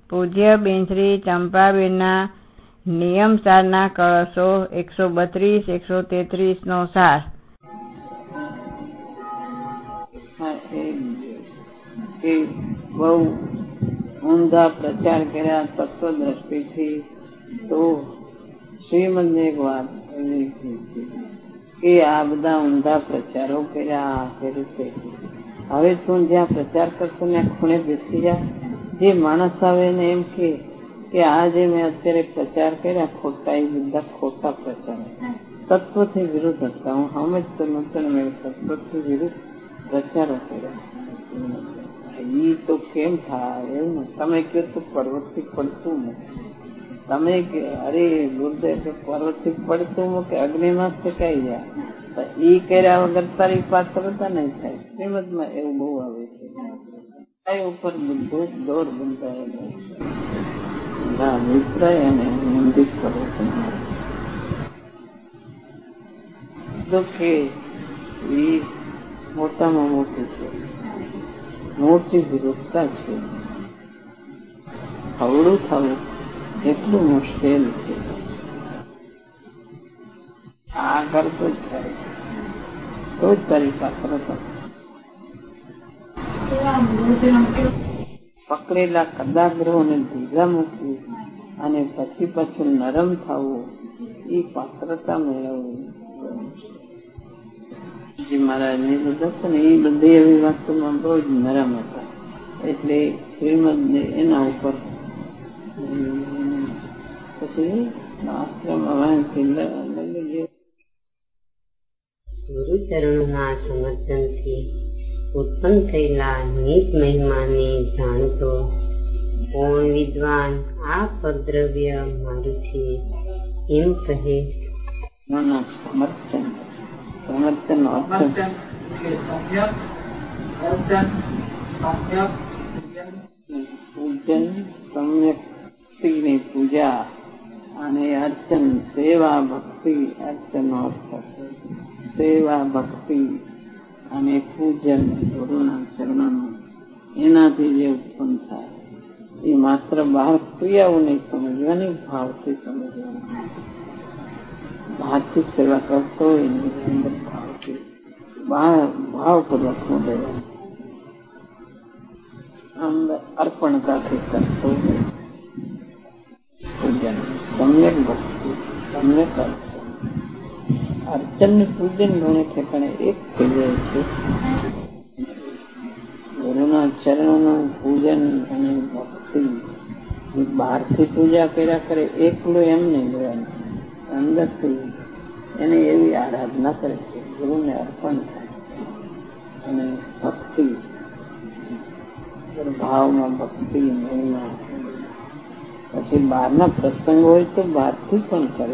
પૂજ્ય બેનશ્રી ચંપાબેનના નિયમ સારના કળશો 132-133 નો સાર. બહુ ઊંધા પ્રચાર કર્યા તત્વદ્રષ્ટિથી, તો શ્રીમદને એક વાત એવી છે કે આ બધા ઊંધા પ્રચારો કર્યા હવે તું જ્યાં પ્રચાર કરશો ને ખૂણે બેસી જા. જે માણસ આવે ને એમ કે આ જે મેં અત્યારે પ્રચાર કર્યા ખોટા, એ બધા ખોટા પ્રચાર તત્વથી વિરુદ્ધ હતા. હું સમજતો નતો ને મેં તત્વથી વિરુદ્ધ પ્રચારો કર્યા. ઈ તો કેમ થાય એવું? તમે કહો તો પર્વતથી પડતું નથી. તમે કે અરે ગુરુદેવ પર્વતથી પડતું મૂકે અગ્નિમાં શેકાઈ જાય, ઈ કર્યા વગર તારી પાત્રતા નહીં થાય. શ્રીમદમાં એવું બહુ આવે છે. ઉપર બધું દોર બંધાયેલો અભિપ્રાય અને નિંદિત કરો કે એ મોટામાં મોટું છે, મોટી વિરોધતા છે. હવડું થવું એટલું મુશ્કેલ છે. આ કરતો જ થાય તો જ તારી પાત્રતા. પકડેલા કદાગ્રહોને ઢીલા મૂકવી અને પછી નરમ થવું, એ પાત્રતા મેળવવી. મહારાજની બધા છે ને એ બધી એવી વાતોમાં બહુ જ નરમ હતા. એટલે શ્રીમદને એના ઉપર પછી આશ્રમ ગુરુચરણોના સમર્થનથી ઉત્પન્ન થયેલા નિજ મહિમાને જાણતો કોણ વિદ્વાન આ પરદ્રવ્ય મારું છે એમ કહે. સમર્થન પૂજન સમ્યક્તિની પૂજા અને અર્ચન સેવા ભક્તિ. અર્ચન સેવા ભક્તિ અને પૂજન ગુરુના ચરણોનું એનાથી જે ઉત્પન્ન થાય એ માત્ર બહાર ક્રિયાઓ નહીં સમજવાની, ભાવથી સમજવાની. બહારથી સેવા કરતો હોય એની અંદર ભાવથી ભાવપૂર્વક નું લેવાનું, અંદર અર્પણતાથી કરતો હોય પૂજન. સમ્યક ભક્તિ, સમ્યક અર્ચન. અર્ચન ને પૂજન ઘણે ઠેકાણે એક થઈ જાય છે. ગુરુના ચરણોનું પૂજન અને ભક્તિ બહારથી પૂજા કર્યા કરે એકલું એમ નહીં લેવાનું, અંદરથી એને એવી આરાધના કરે છે ગુરુને અર્પણ થાય. અને ભક્તિ ભાવમાં ભક્તિ મહિમા. પછી બહારના પ્રસંગ હોય તો બહારથી પણ કરે.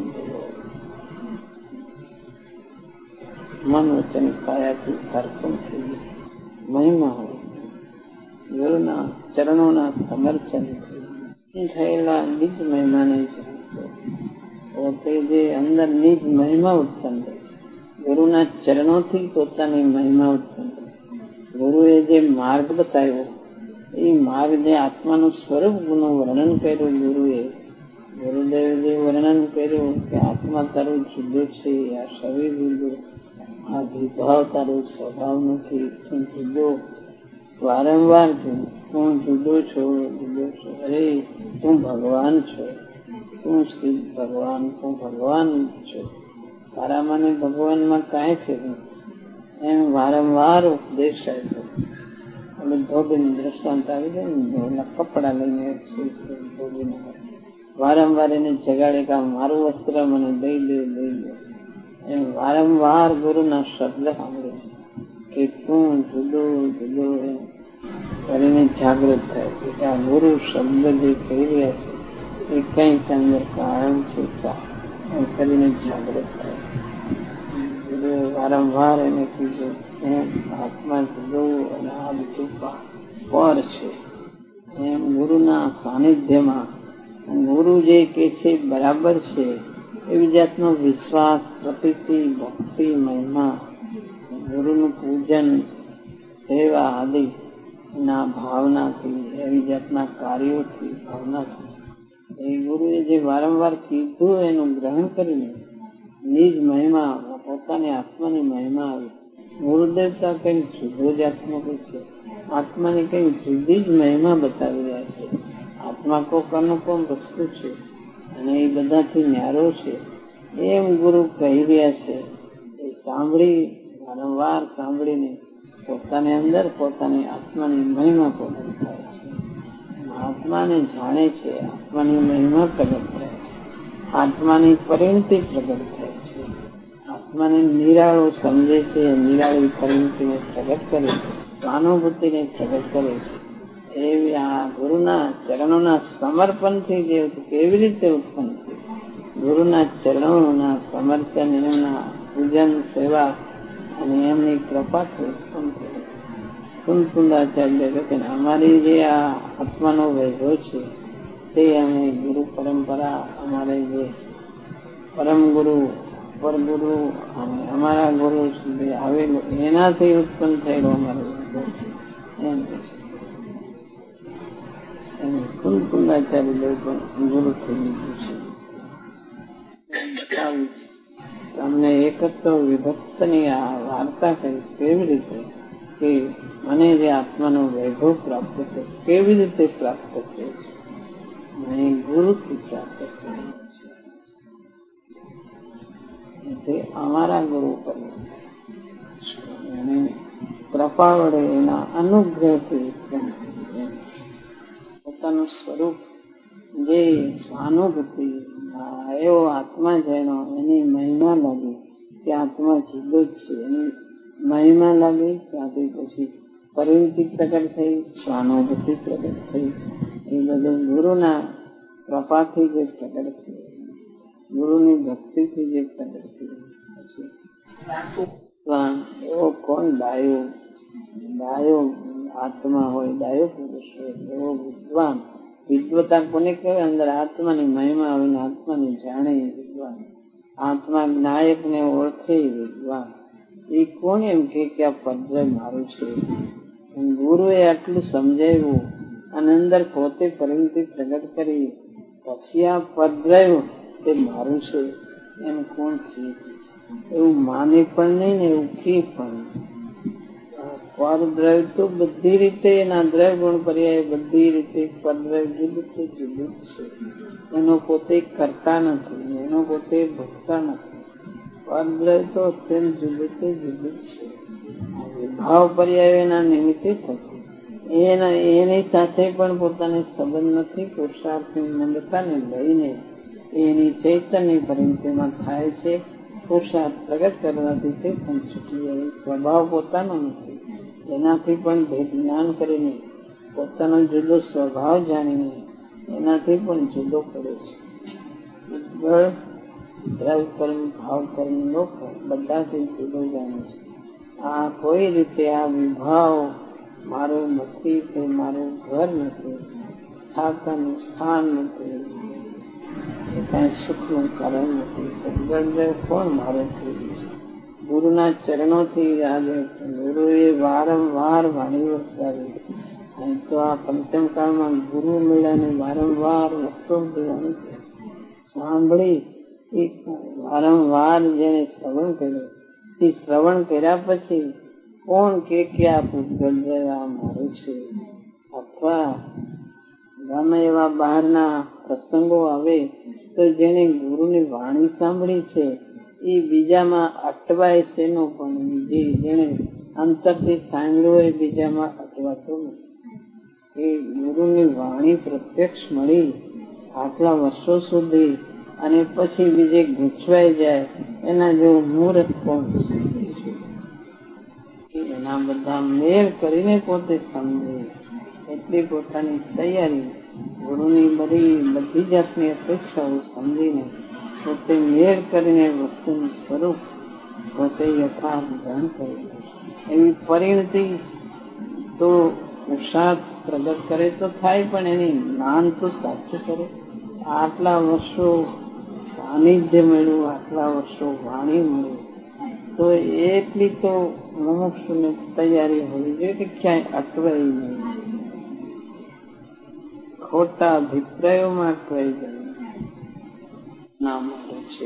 મન વચન કાયાથી અર્પણ થઈ મહિમા હોય. ગુરુના ચરણોના સમર્ચન થયેલા નિજ મહિમાને પોતે જે અંદર નિજ મહિમા ઉત્પન્ન થાય. ગુરુના ચરણોથી પોતાની મહિમા ઉત્પન્ન થાય. ગુરુએ જે માર્ગ બતાવ્યો એ માર્ગ, જે આત્માનું સ્વરૂપ નું વર્ણન કર્યું ગુરુએ, ગુરુદેવે જે વર્ણન કર્યું કે આત્મા તારું જુદું છે, આ શરીર જુદું, આ વિભાવ તારો સ્વભાવ નથી, તું જુદો. વારંવાર તું જુદો છો, જુદો છો. અરે તું ભગવાન છો, તું શ્રી ભગવાન, તું ભગવાન છો. તારામાં ને ભગવાનમાં કાંઈ ફેર નથી. એમ વારંવાર ઉપદેશ આપ્યો. એટલે ધોબીનું દ્રષ્ટાંત આવી જાય ને, ધોબીના કપડા લઈને ધોબીને વારંવાર એને જગાડે કે મારું વસ્ત્ર મને દઈ દે. એમ વારંવાર ગુરુના શબ્દ સાંભળે કે તું જુદો જુદો એમ કરીને જાગૃત થાય છે કે આ ગુરુ શબ્દ જે કહી રહ્યા છે એ કંઈક અંદર કારણ છે એમ કરીને જાગૃત થાય. ગુરુ વારંવાર એને કીધું એમ આત્મા જુદો અને આ બીજું પર છે. એમ ગુરુના સાનિધ્યમાં ગુરુ જે કે છે બરાબર છે એવી જાતનો વિશ્વાસ, પ્રતીતિ, ભક્તિ, મહિમા, ગુરુનું પૂજન, સેવા આદિ ના ભાવનાથી, એવી જાતના કાર્યોથી, ભાવનાથી એ ગુરુએ જે વારંવાર કીધું એનું ગ્રહણ કરીને નિજ મહિમા, પોતાની આત્માની મહિમા આવી. ગુરુદેવતા કઈ જુદો જ આત્મા છે, આત્માની કઈ જુદી જ મહિમા બતાવી રહ્યા છે. આત્મા કોક અનુપમ વસ્તુ છે અને એ બધાથી ન્યારો છે એમ ગુરુ કહી રહ્યા છે. એ સાંભળી, વારંવાર સાંભળીને પોતાની અંદર પોતાની આત્માની મહિમા પ્રગટ થાય છે. આત્માને જાણે છે, આત્માની મહિમા પ્રગટ થાય છે, આત્માની પરિણતિ પ્રગટ થાય છે, આત્માને નિરાળો સમજે છે, નિરાળી પરિણતિને પ્રગટ કરે છે, સ્વાનુભૂતિને પ્રગટ કરે છે. એવી આ ગુરુના ચરણોના સમર્પણથી જે કેવી રીતે ઉત્પન્ન થયું, ગુરુના ચરણોના સમર્પણ, એમના પૂજન, સેવા અને એમની કૃપાથી ઉત્પન્ન થયું. કુંદકુંદાચાર્ય કે અમારી જે આ આત્માનો વૈભવ છે તે અમે ગુરુ પરંપરા, અમારે જે પરમ ગુરુ, અપર ગુરુ અને અમારા ગુરુ સુધી આવેલું એનાથી ઉત્પન્ન થયેલો અમારો વૈભવ છે એમ છે. કુંદકુંદાચાર્ય દેવ પણ ગુરુ થઈ લીધું છે. તમને એકત્વ વિભક્તની આ વાર્તા કરી કેવી રીતે કે મને જે આત્માનો વૈભવ પ્રાપ્ત થયો, કેવી રીતે પ્રાપ્ત થયો છે? મને ગુરુથી પ્રાપ્ત થયો છે. તે અમારા ગુરુ પર એને કૃપા વડે, એના અનુગ્રહથી ઉત્પન્ન થયું. પોતાનું સ્વરૂપ જે સ્વાનુભૂતિ, એવો આત્મા જેનો એની મહિમા લાગી કે આત્મા જુદો જ છે, એની મહિમા લાગી. ત્યાંથી પછી પરિણતિ પ્રગટ થઈ, સ્વાનુભૂતિ પ્રગટ થઈ. એ બધું ગુરુના કૃપાથી જે પ્રગટ થયું, ગુરુની ભક્તિથી જે પ્રગટ થયું. પછી એવો કોણ ડાયો આત્મા હોય, ડાયો પુરુષ હોય, એવો વિદ્વાન. વિદ્વતા કોને કહેવાય? અંદર આત્માની મહિમા આવીને આત્માને જાણે વિદ્વાન, આત્મા નાયક ને ઓળખે વિદ્વાન. એ કોણ એમ કે આ પદ્ય મારું છે? ગુરુએ આટલું સમજાવ્યું અને અંદર પોતે પરિણતિ પ્રગટ કરી, પછી આ પદ્ય તે મારું છે એમ કોણ કહે? એવું માને પણ નહીં ને એવું કે પણ. પરદ્રવ્ય તો બધી રીતે એના દ્રવ્ય ગુણ પર્યાય બધી રીતે પરદ્રવ્ય જુદું તો જુદું જ છે. એનો પોતે કરતા નથી, એનો પોતે ભોગતા નથી. પરદ્રવ્ય તો અત્યંત જુદું તો જુદું જ છે. ભાવ પર્યાય એના નિમિત્તે થતું, એની સાથે પણ પોતાને સંબંધ નથી. પુરુષાર્થની મંદતાને લઈને એની ચૈતન્ય પરિણતિમાં થાય છે. પુરુષાર્થ પ્રગટ કરવાથી તે પણ છૂટી જાય. સ્વભાવ પોતાનો નથી, એનાથી પણ ભેદ જ્ઞાન કરીને પોતાનો જુદો સ્વભાવ જાણીને એનાથી પણ જુદો પડે છે. દ્રવ્ય કર્મ, ભાવ કર્મ, લોક બધાથી જુદો જાણે છે. આ કોઈ રીતે આ વિભાવ મારું નથી, તે મારું ઘર નથી, સ્થાન નથી, કઈ સુખનું કારણ નથી. કોણ મારે થઈ ગયું છે? ગુરુના ચરણોથી આજે ગુરુએ વારંવાર વાણી વરસાવી. અહીં તો આ પંચમ કાળમાં ગુરુ મેળાને વારંવાર વસ્તુ દેવાની સાંભળી. વારંવાર જેને શ્રવણ કર્યું, એ શ્રવણ કર્યા પછી કોણ કે આ પૂતગલ આ મારું છે? અથવા ગમે એવા બહારના પ્રસંગો આવે તો જેને ગુરુની વાણી સાંભળી છે એ બીજામાં અટવાય છે નો, પણ જેને અંતરથી સાંભળ્યું હોય બીજામાં અટવાતો નથી. એ ગુરુની વાણી પ્રત્યક્ષ મળી આટલા વર્ષો સુધી અને પછી બીજે ગૂંચવાઈ જાય એના જેવું મુહૂર્ત કોણ છે? એના બધા મેળ કરીને પોતે સમજે એટલી પોતાની તૈયારી, ગુરુની બધી જાતની અપેક્ષાઓ સમજીને પોતે મેળ કરીને વસ્તુનું સ્વરૂપ પોતે યથાર્થ ગ્રહણ કરે. એવી પરિણતિ તો પુરુષાર્થ પ્રગટ કરે તો થાય, પણ એની જ્ઞાન તો સાચું કરે. આટલા વર્ષો સાનિધ્ય મળ્યું, આટલા વર્ષો વાણી મળ્યું, તો એટલી તો મુમુક્ષુને તૈયારી હોવી જોઈએ કે ક્યાંય અટવાય નહીં, ખોટા અભિપ્રાયોમાં અટવાઈ જાય ના મળે છે.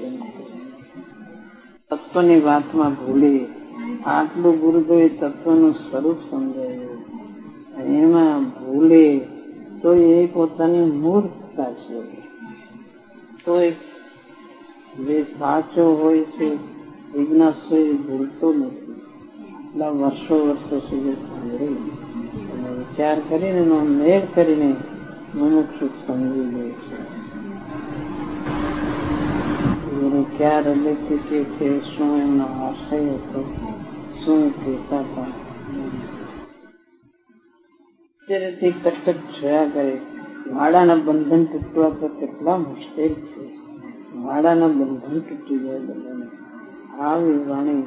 તત્વની વાતમાં ભૂલે, આટલું ગુરુદેવે તત્વનું સ્વરૂપ સમજાયું, એમાં ભૂલે તો એ પોતાની મૂર્ખતા છે. તો જે સાચો હોય છે જિજ્ઞાસુ એ ભૂલતો નથી. એટલા વર્ષો સુધી સાંભળી અને વિચાર કરીને એનો મેળ કરીને મુમુક્ષુ સમજી લે છે. ગુરુ ક્યાં હૃદયથી કે છે, શું એમનો આશય હતો, શું કહેતા હતા. અત્યારેથી કટક જોયા કરે. વાડાના બંધન તૂટવા તો કેટલા મુશ્કેલ છે. વાડાના બંધન તૂટી જાય બધાને. આવી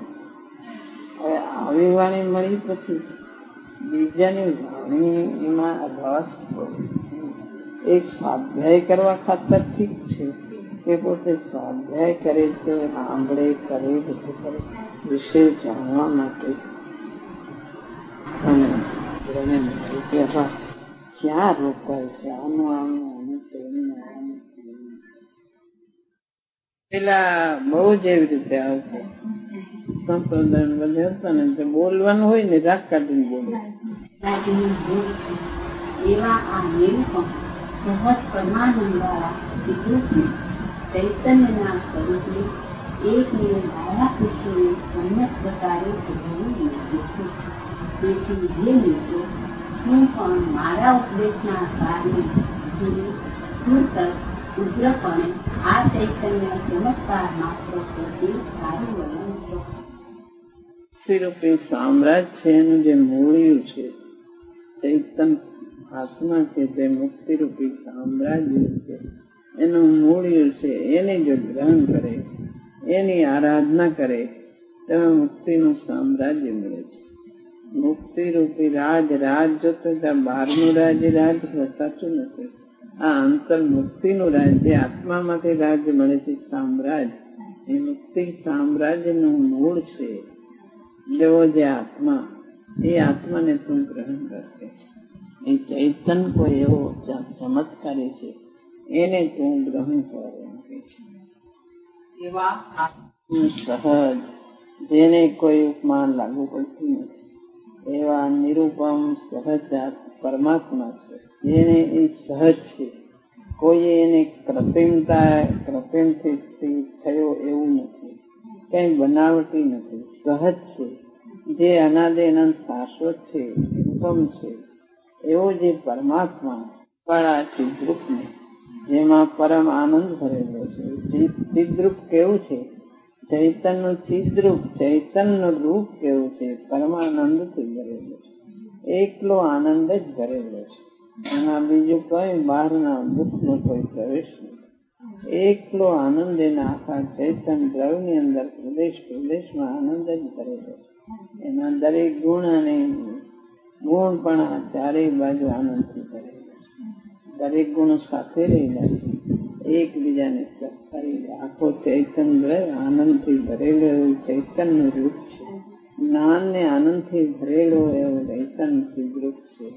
વાણી મળી પછી બીજાની વાણી એમાં રસ હોય. એક સ્વાધ્યાય કરવા ખાતર ઠીક છે કે પોતે સ્વાધ્યાય કરે છે, સાંભળે કરે, બધું કરે વિષય જાણવા માટે. અને ક્યાં રોકાય છે આનું પેલા બહુ જ એવી રીતે આવશે. સંપ્રદાય બધે હતા ને તે બોલવાનું હોય ને રાગ કાઢીને બોલે. એવા આ નિરૂપણ સહજ પરમાનંદ દ્વારા ચૈતન્યના સ્વરૂપને એકને ડાયા પુરુષોને સમ્યક પ્રકારે ઉભરવું યોગ્ય છે. તેથી હે મિત્રો, હું પણ મારા ઉપદેશના સારને ઉગ્રપણે આ ચૈતન્ય ચમત્કાર માત્ર પ્રતિ સારું વર્ણન છું. રૂપી સામ્રાજ્ય છે એનું જે મૂળિયું છે ચૈતન આત્મા છે, તે મુક્તિરૂપી સામ્રાજ્ય છે એનું મૂળિયું છે. એને જો ગ્રહણ કરે, એની આરાધના કરે તો મુક્તિનું સામ્રાજ્ય મળે છે. મુક્તિરૂપી રાજ જોતો ત્યાં બહારનું રાજ્ય સાચું નથી. આ અંતર મુક્તિનું રાજ્ય, આત્મામાંથી રાજ્ય મળે છે સામ્રાજ્ય. એ મુક્તિ સામ્રાજ્યનું મૂળ છે. જેવો જે આત્મા, એ આત્માને તું ગ્રહણ કરે છે. એ ચૈતન કોઈ એવો ચમત્કારી છે, એને તું ગ્રહણ કરવાનું કહે છે. એવા સહજ, જેને કોઈ ઉપમાન લાગુ પડતી નથી, એવા નિરૂપમ સહજ પરમાત્મા છે. જેને એ સહજ છે, કોઈ એને કૃત્રિમથી થયો એવું નથી, કઈ બનાવટી નથી, સહજ છે. જે અનાદિ અનંત શાશ્વત છે, નિરૂપમ છે, એવો જે પરમાત્મા વાળા ચિદ્રૂપને, જેમાં પરમ આનંદ ભરેલો છે. ચિદ્રૂપ કેવું છે? ચૈતનનું ચિદ્રૂપ, ચૈતનનું રૂપ કેવું છે? પરમાનંદથી ભરેલો છે. એકલો આનંદ જ ભરેલો છે. એમાં બીજું કઈ બહારના દુઃખનો કોઈ પ્રવેશ નથી. એકલો આનંદ એના આખા ચૈતન દ્રવની અંદર પ્રદેશમાં આનંદ જ ભરેલો છે. એના દરેક ગુણ અને ગુણ પણ ચારેય બાજુ આનંદથી ભરેલા છે. દરેક ગુણો સાથે રહેલા છે, એકબીજાને સહકારી. આખો ચૈતન દ્રવ આનંદથી ભરેલો એવું ચૈતનનું રૂપ છે. જ્ઞાનને આનંદથી ભરેલો એવું ચૈતન ચિદ્રૂપ છે.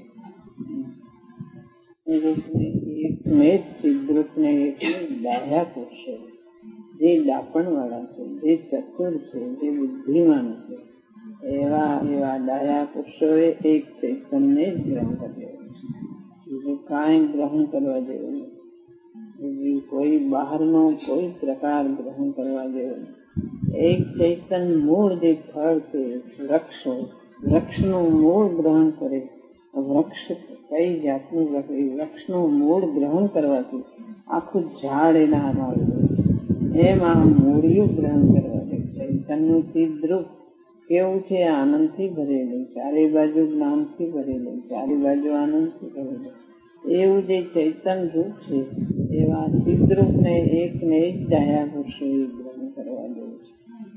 એકમેવ ચિદ્રૂપને ડાહ્યા પુરુષો, જે ડાપણ વાળા છે, જે ચતુર છે, જે બુદ્ધિમાન છે, એવા ડાહ્યા પુરુષોએ એક ચૈતન્ય જ ગ્રહણ કર્યું છે. બીજું કાંઈ ગ્રહણ કરવા જેવું નથી. બીજું કોઈ બહારનો કોઈ પ્રકાર ગ્રહણ કરવા જેવો નથી. એક ચૈતન મૂળ જે ફળ છે, વૃક્ષનું મૂળ ગ્રહણ કરે. વૃક્ષ કઈ જાતનું વૃક્ષનું મૂળ ગ્રહણ કરવાથી આખું ઝાડ એના હાથમાં આવે. એમ આ મૂળિયું ગ્રહણ કરવાથી ચૈતનનું ચિદ્રૂપ કેવું છે? આનંદથી ભરેલું, ચારે બાજુ જ્ઞાનથી ભરેલું, ચારે બાજુ આનંદથી ભરેલું. એવું જે ચૈતન રૂપ છે, એવા ચિદ્રૂપને એકને એક ડાહ્યા પુરુષોએ ગ્રહણ કરવા જેવું છે.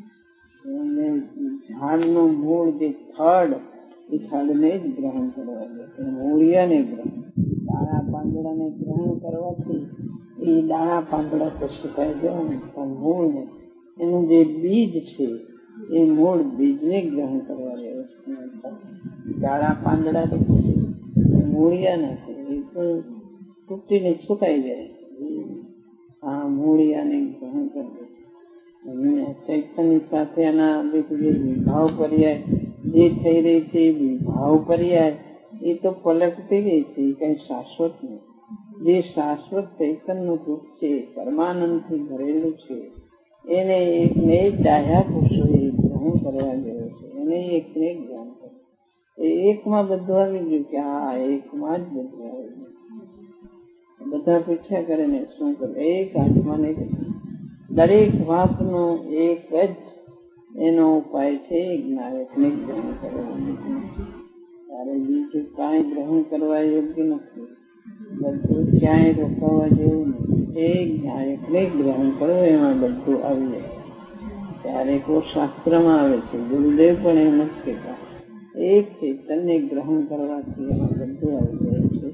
ઝાડનું મૂળ જે થડ, એ થડને જ ગ્રહણ કરવા જોઈએ, મૂળિયાને ગ્રહણ. દાણા પાંદડાને ગ્રહણ કરવાથી એ દાણા પાંદડા તો સુકાઈ જવાનું, પણ મૂળને, એનું જે બીજ છે, એ મૂળ બીજને ગ્રહણ કરવા જેવું છે. કાળા પાંદડા તો મૂળિયા નથી, એ તો તૂટીને સુકાઈ જાય. આ મૂળિયાને ગ્રહણ કરવું. ચૈતન્ય સાથે એના વિભાવ પર્યાય જે થઈ રહી છે, વિભાવ પર્યાય એ તો પલટતી રહી છે, એ કઈ શાશ્વત નહીં. જે શાશ્વત ચૈતન્યનું રૂપ છે, પરમાનંદથી ભરેલું છે, એને એકને એક ડાહ્યા પુરુષોએ ગ્રહણ કરવા જેવો છે. એને એકને એક જ્ઞાન કરે. એ એકમાં બધું આવી ગયું કે હા એકમાં જ બધું આવી ગયું. બધા પૂછ્યા કરે ને શું કરે? એક આત્માને દરેક વાતનો એક જ એનો ઉપાય છે, જ્ઞાયકને ગ્રહણ કરવાનું. ત્યારે બીજું કાંઈ ગ્રહણ કરવા યોગ્ય નથી. બધું ક્યાંય રોકાવા જેવું નથી. એક જ્ઞાયકને ગ્રહણ કરવો, એમાં બધું આવી જાય. ત્યારે કોઈ શાસ્ત્રમાં આવે છે, ગુરુદેવ પણ એમ નથી કહેતા, એક ચૈતન્ય ગ્રહણ કરવાથી એમાં બધું આવી જાય છે.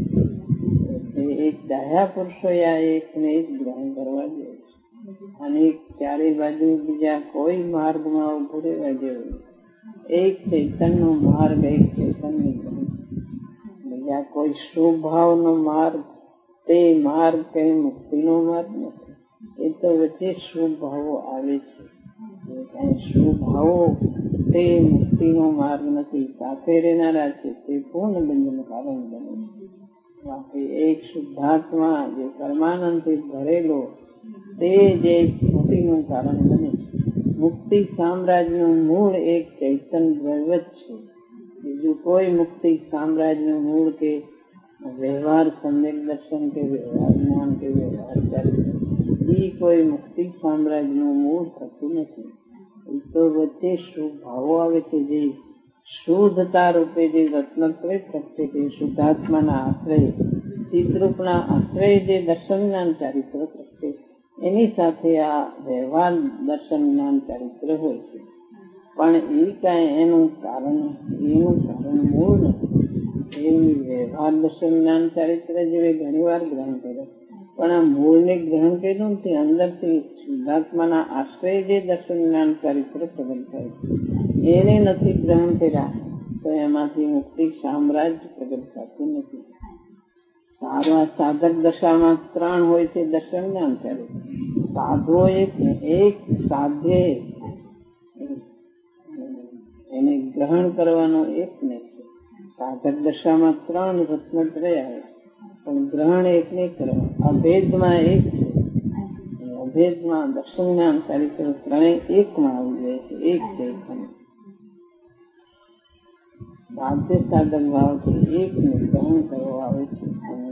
એક ડાહ્યા પુરુષોએ આ એકને એક ગ્રહણ કરવા જેવું છે. અને ચારે બાજુ બીજા કોઈ માર્ગમાં ઉભું રહેવા જેવું. એક ચૈતન્યનો માર્ગ, એક ચૈતન્ય ગ્રહણ. બીજા કોઈ શુભાવનો માર્ગ, તે માર્ગ કઈ મુક્તિનો માર્ગ નથી. એ તો વચ્ચે શુભાવો આવે છે. કઈ શુભાવો તે મુક્તિનો માર્ગ નથી. સાથે રહેનારા છે તે પૂર્ણ બંધનું કારણ બને છે. બાકી એક શુદ્ધાત્મા જે પરમાનંદથી ભરેલો તે જે મુક્તિનું કારણ બને છે. મુક્તિ સામ્રાજ્યનું મૂળ એક ચૈતન્ય દ્રવ્ય જ છે. બીજું કોઈ મુક્તિ સામ્રાજ્યનું મૂળ કે વ્યવહાર સમ્યક દર્શન કે વ્યવહાર જ્ઞાન કે વ્યવહાર ચારિત્ર એ કોઈ મુક્તિ સામ્રાજ્યનું મૂળ થતું નથી. એ તો વચ્ચે શુભાવો આવે છે. જે શુદ્ધતા રૂપે જે રત્નત્રય પ્રત્યે તે શુદ્ધાત્માના આશ્રય, ચિત્રૂપના આશ્રય જે દર્શન જ્ઞાન ચારિત્ર પ્રત્યે એની સાથે આ વ્યવહાર દર્શન જ્ઞાન ચારિત્ર હોય છે. પણ એ કાંઈ એનું કારણ મૂળ નથી. એવી વ્યવહાર દર્શન જ્ઞાન ચારિત્ર જેવી ઘણી વાર ગ્રહણ કરે, પણ આ મૂળને ગ્રહણ કર્યું નથી. અંદરથી શુદ્ધાત્માના આશ્રય જે દર્શન જ્ઞાન ચારિત્ર પ્રગટ થાય છે એને નથી ગ્રહણ કર્યા તો એમાંથી મુક્તિ સામ્રાજ્ય પ્રગટ થતું નથી. સારા સાધક દશામાં 3 હોય છે દર્શન જ્ઞાન ચારિત્ર. સાધો એક સાધ્ય એને ગ્રહણ કરવાનો એક ને છે. સાધક દશામાં 3 રત્નત્રય આવે, પણ ગ્રહણ એક નહીં કરવાનું. અભેદમાં એક છે. અભેદમાં દર્શન જ્ઞાન ચારિત્ર ત્રણેય એકમાં આવી જાય છે. એક છે. સાધ્ય સાધક ભાવથી એકને ગ્રહણ કરવો આવે છે.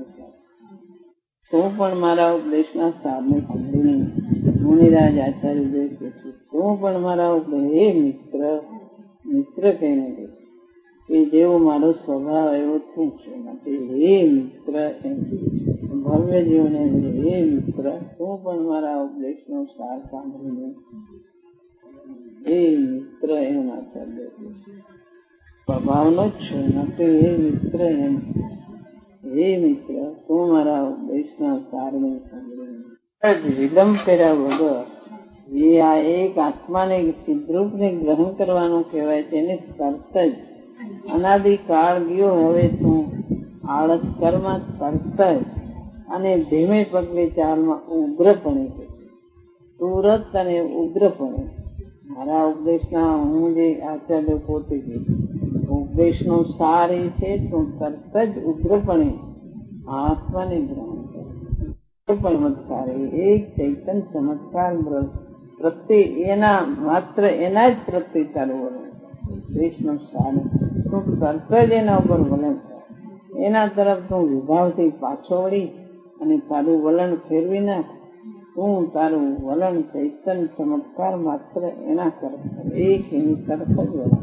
તો પણ મારા ઉપદેશના સારને સાંભળીને મુનિરાજ આચાર્ય દેવ કે છે, તો પણ મારા ઉપદેશ હે મિત્ર કહીને કહે કે જેવો મારો સ્વભાવ એવો છું છું. માટે હે મિત્ર એમ ભવ્ય જીવને હે મિત્ર તું પણ મારા ઉપદેશનો સાર સાંભળીને હે મિત્ર એમ આચાર્ય કહે છે. સ્વભાવનો જ છું. માટે હે મિત્ર એમ, હે મિત્ર તું મારા ઉપદેશના સારને સાંભળીને વિલંબ કર્યા વગર જે આ એક આત્માને સિદ્ધરૂપને ગ્રહણ કરવાનું કહેવાય છે એને તરત જ અનાદિકાળ ગયો હવે તું આળસ કરમાં તરત જ અને ધીમે પગલે ચાલમાં ઉગ્રપણે છે. તુરત અને ઉગ્રપણે મારા ઉપદેશના હું જે આચાર્ય પોતે ઉપદેશનો સાર એ છે તું તરત જ ઉગ્રપણે આત્માને ગ્રહણ કરે. ચમત્કાર એક ચૈતન્ય ચમત્કાર પ્રત્યે એના માત્ર એના જ પ્રત્યે તારું વલણ દેશનો સાર તું તરત જ એના ઉપર વલણ કર. એના તરફ તું વિભાવથી પાછો વળી અને તારું વલણ ફેરવી નાખ. તું તારું વલણ ચૈતન્ય ચમત્કાર માત્ર એના તરફ એક એની તરફ જ વલણ.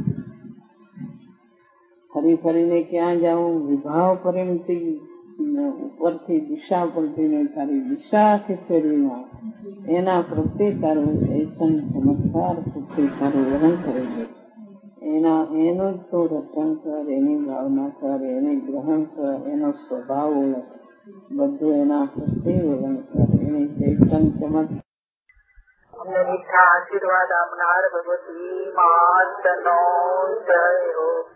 ફરી ફરીને ક્યાં જાઉં? વિભાવ પરિણતિ ઉપરથી દિશા પડતી તારી દિશા આખી ફેરવી નાખ. એના પ્રત્યે તારું ચૈતન્ય ચમત્કાર પ્રત્યે તારું વલણ કરી દે. એનું જ તું રટણ કર, એની ભાવના કર, એને ગ્રહણ કર, એનો સ્વભાવ ઓળખ, બધું એના પ્રત્યે વલણ કર. એની ચૈતન્ય ચમત્કાર અમને મીઠા આશીર્વાદ આપનાર ભગવતી માતનો જય હો.